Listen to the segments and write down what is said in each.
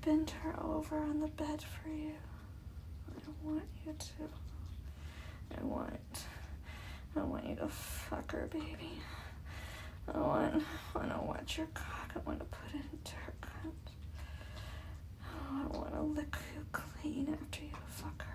bend her over on the bed for you. I want you to. I want you to fuck her, baby. I want to watch your cock. I want to put it into her cunt. Oh, I want to lick you clean after you fuck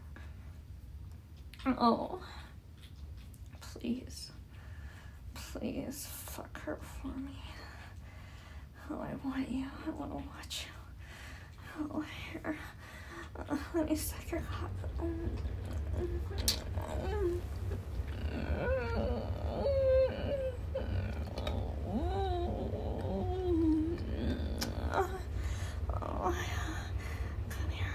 her. Oh, please fuck her for me. Oh, I want you. I want to watch you. Oh, here. Let me suck your cock. Oh, come here.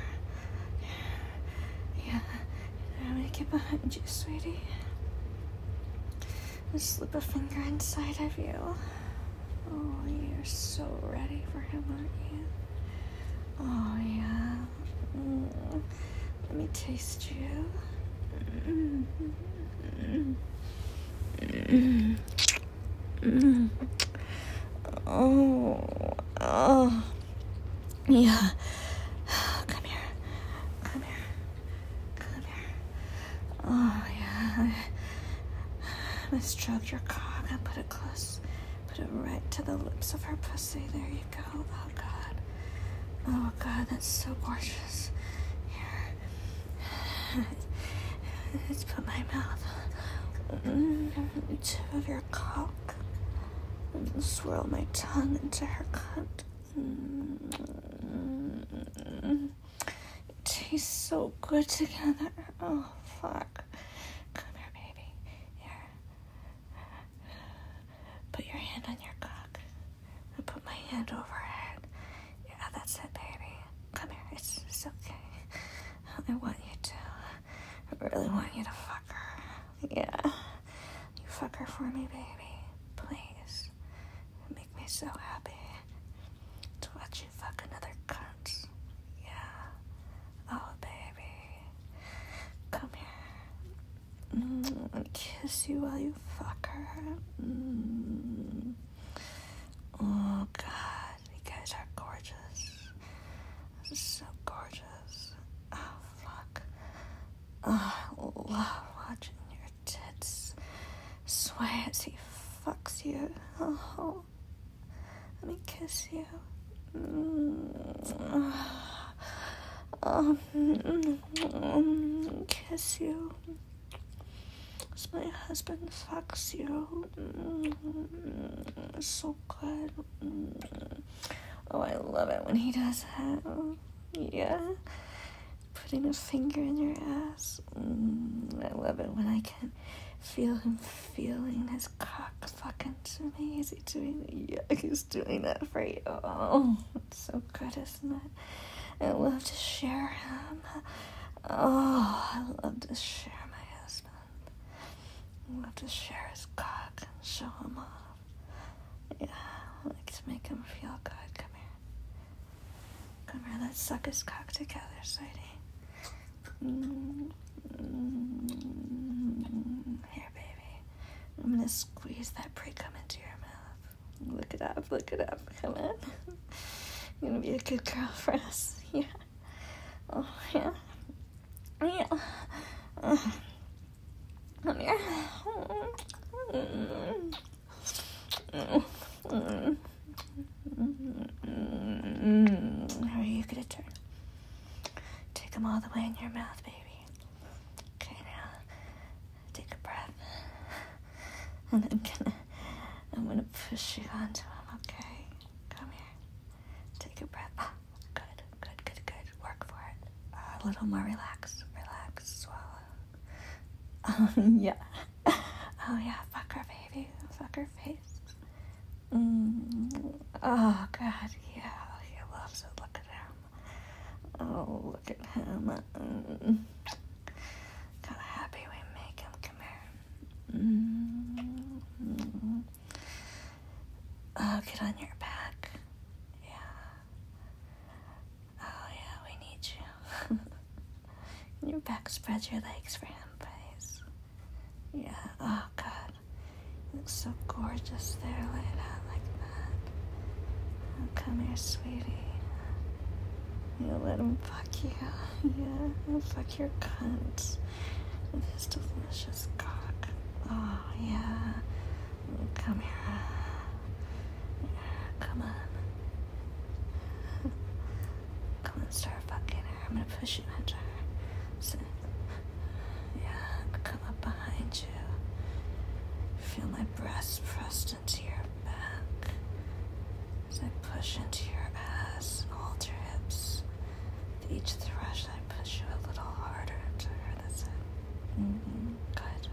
Yeah, I'm gonna get behind you, sweetie. Just slip a finger inside of you. Oh, you're so ready for him, aren't you? Oh, yeah. Let me taste you. Oh, yeah. Come here. Oh, yeah. I'm gonna stroke your cock and put it close. Put it right to the lips of her pussy. There you go. Oh, God. Oh, God, that's so gorgeous. Here. Let's put my mouth tip of your cock and swirl my tongue into her cunt. It tastes so good together. Oh, fuck. Come here, baby. Here. Put your hand on your cock. And put my hand over it. Yeah, that's it, baby. Come here. It's okay. I want you to. I really want you to fuck her. Yeah. You fuck her for me, baby. Please. Make me so happy to watch you fuck another cunt. Yeah. Oh, baby. Come here. I kiss you while you fuck her. Oh, God. You guys are gorgeous. This is so gorgeous. Oh, fuck. Oh, I love watching your tits sway as he fucks you. Oh, let me kiss you. Kiss you as my husband fucks you. So good. Oh, I love it when he does that. Yeah. Putting a finger in your ass. I love it when I can feel him feeling his cock fucking to me. Is he doing it? Yeah, he's doing that for you. Oh, it's so good, isn't it? I love to share him. Oh, I love to share my husband. I love to share his cock and show him off. Yeah, I like to make him feel good. Come here. Come here, let's suck his cock together, sweetie. Here, baby. I'm gonna squeeze that pre-cum into your mouth. Look it up. Come on. You're gonna be a good girl for us. Yeah. Oh, yeah. Yeah. Come here. How are you gonna turn? Take them all the way in your mouth, baby. Okay, now take a breath, and I'm gonna push you onto him. Okay, come here. Take a breath. Good. Work for it. A little more relax. Swallow. Yeah. Oh yeah. Fuck her, baby. Fuck her face. Oh God. Yeah. He loves it. Look at him. Oh, look at him. Kind of happy we make him. Come here. Oh, get on your back. Yeah. Oh, yeah, we need you. On your back, spread your legs for him, please. Yeah. Oh, God. You look so gorgeous there. Lay it out like that. Oh, come here, sweetie. You let him fuck you. Yeah, he'll fuck your cunt with his delicious cock. Oh, yeah. Come here. Come on. Come on, start fucking her. I'm gonna push you into her. So, yeah, come up behind you. Feel my breasts pressed into your back as I push into your ass and hold your hips. With each thrush, I push you a little harder into her. That's it. Good.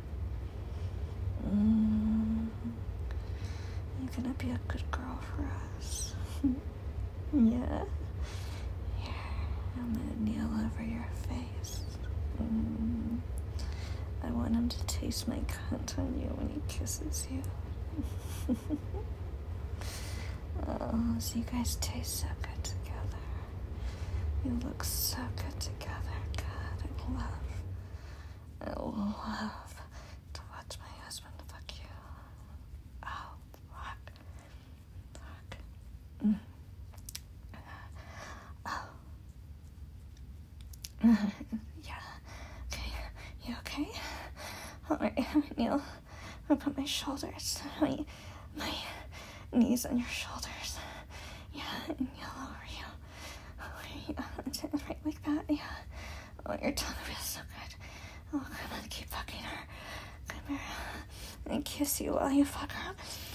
You're gonna be a good girl for us. Yeah. Here, I'm gonna kneel over your face. I want him to taste my cunt on you when he kisses you. Oh, so you guys taste so good together. You look so good together. God, I love to watch my husband fuck you. Oh, fuck. Oh. Yeah. Okay. You okay? Alright, Neil. I'm gonna put my shoulders, my knees on your shoulders. Yeah, and kneel over you. Oh, yeah, right like that, yeah. Oh, your tongue feels so good. Oh, come on, keep fucking her. Come here. And kiss you while you fuck her.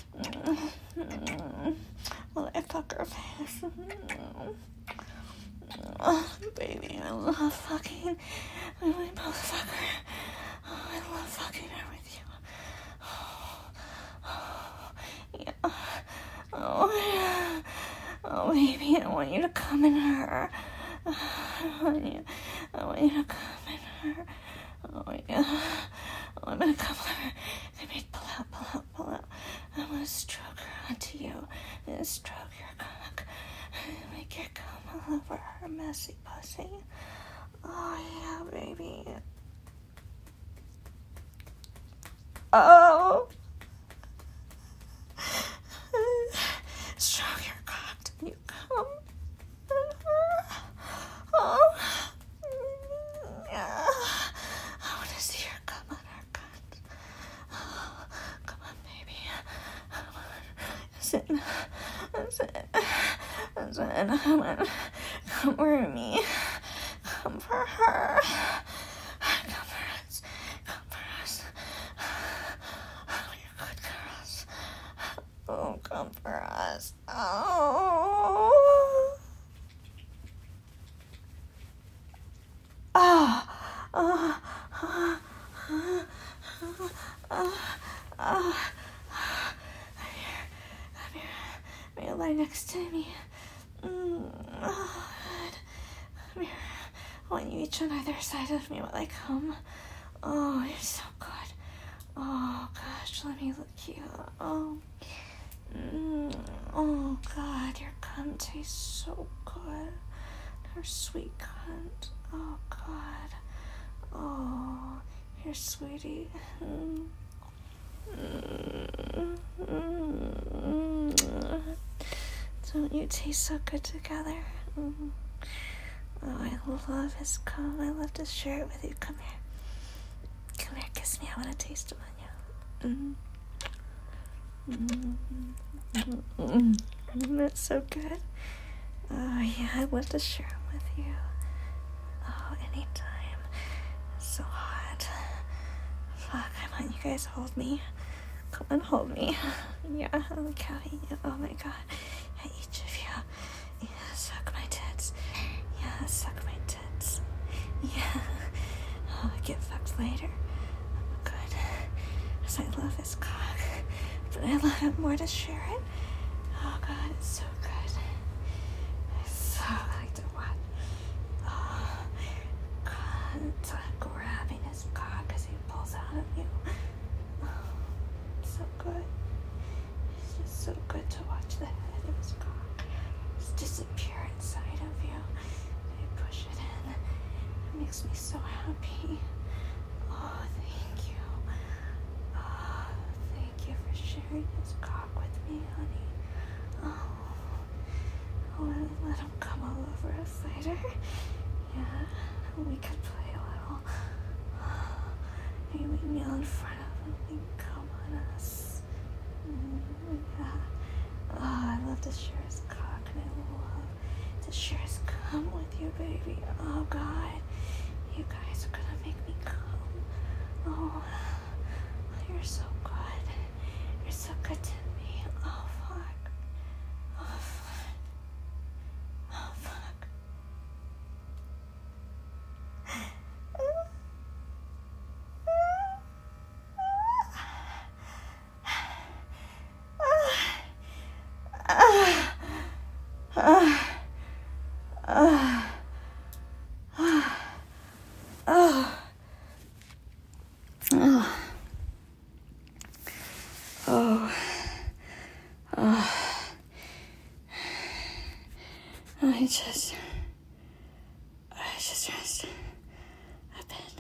While I fuck her face. Oh, baby, I love fucking. We both fuck her. Oh, I love fucking her with you. Yeah. Oh, yeah. Oh, baby, I want you to come in her. I want you to come in her. Oh, yeah. Oh, I'm gonna come over. Come here, pull out. I'm gonna stroke her onto you. I'm gonna stroke your cock. Make your cum all over her messy pussy. Oh, yeah, baby. Oh. Stroke your cock till you come. Oh. Yeah. I want to see her come on her cunt. Oh, come on, baby. Come on. Sit. Come on. Come for me. Come for her. Come for us. Oh, you're good girls. Oh, come for us. Oh. Come here. Lie next to me. Oh, good. Come here. I want you each on either side of me while I come. Oh, you're so good. Oh, gosh, let me look you. Oh. Oh, God, your cunt tastes so good. Her sweet cunt. Oh, God. Oh, your sweetie. Don't you taste so good together? Oh, I love his cum. I love to share it with you. Come here. Come here, kiss me. I want to taste it on you. That's so good. Oh, yeah, I love to share them with you. Oh, anytime. It's so hot. Fuck, I want you guys to hold me. Come and hold me. Yeah, look how oh my God. Yeah, each of you. Yeah, suck my tits. Yeah, suck my tits. Yeah. Oh, get fucked later. Good. Because I love his cock. But I love it more to share it. Oh, God, it's so good. I so like to watch. Oh, God, it's like grabbing his cock as he pulls out of you. Oh, so good. It's just so good to watch the head of his cock just disappear inside of you. I push it in. It makes me so happy. Oh, thank you. Oh, thank you for sharing his cock with me, honey. Oh, let him come all over us later. Yeah, we could play a little. He would kneel in front of him and come on us. Yeah. Oh, I love to share his cock, and I love to share his cum with you, baby. Oh, God. You guys are gonna make me come. Oh, you're so good. You're so good to me. Oh, fuck. Oh, fuck. Oh, fuck. I just rest a bit.